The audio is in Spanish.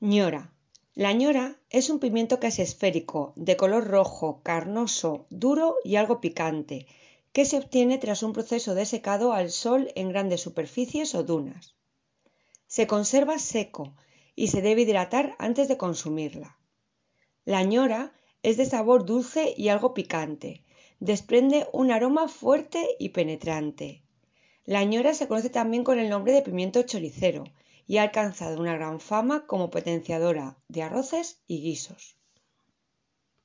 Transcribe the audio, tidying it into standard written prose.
Ñora. La ñora es un pimiento que es esférico, de color rojo, carnoso, duro y algo picante, que se obtiene tras un proceso de secado al sol en grandes superficies o dunas. Se conserva seco y se debe hidratar antes de consumirla. La ñora es de sabor dulce y algo picante. Desprende un aroma fuerte y penetrante. La ñora se conoce también con el nombre de pimiento choricero y ha alcanzado una gran fama como potenciadora de arroces y guisos.